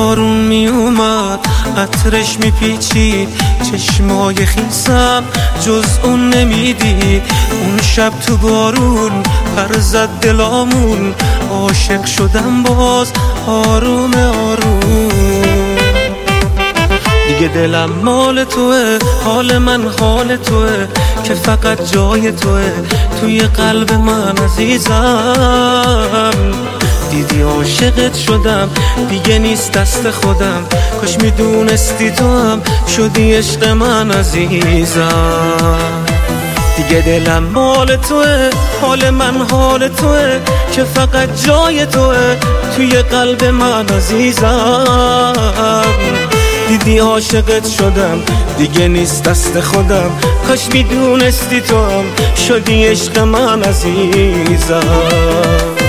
بارون می اومد عطرش می پیچید، چشمای خیسم جز اون نمیدید. اون شب تو بارون پر زد دلامون، عاشق شدم باز آروم آروم. دیگه دلم مال توه، حال من حال توه، که فقط جای توه توی قلب من عزیزم. دیدی عاشقت شدم دیگه نیست دست خودم، کاش میدونستی تو هم شدی عشق من عزیزم. دیگه دلم مال توه، حال من حال توه، که فقط جای توه توی قلب من عزیزم. دیدی عاشقت شدم دیگه نیست دست خودم، کاش میدونستی تو هم شدی عشق من عزیزم.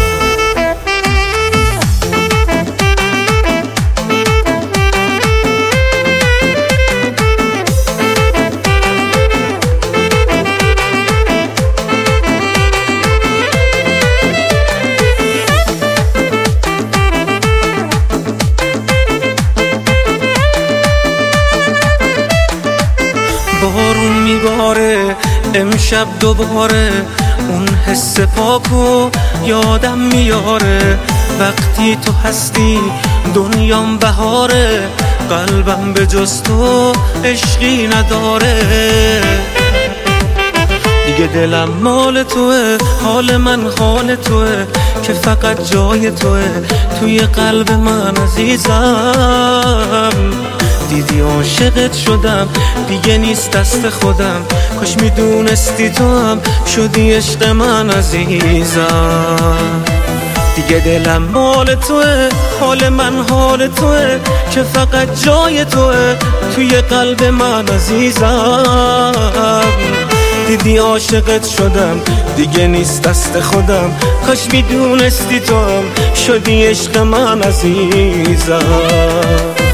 بارون میباره امشب دوباره، اون حس پاکو یادم میاره. وقتی تو هستی دنیام بهاره، قلبم به جز تو عشقی نداره. دیگه دلم مال توه، حال من حال توه، که فقط جای توه توی قلب من عزیزم. دیدی عاشقت شدم دیگه نیست دست خودم، کاش میدونستی تو هم شدی عشق من عزیزم. دیگه دلم مال توه، حال من حال توه، که فقط جای توه توی قلب من عزیزم. دیدی عاشقت شدم دیگه نیست دست خودم، کاش میدونستی تو هم شدی عشق من عزیزم.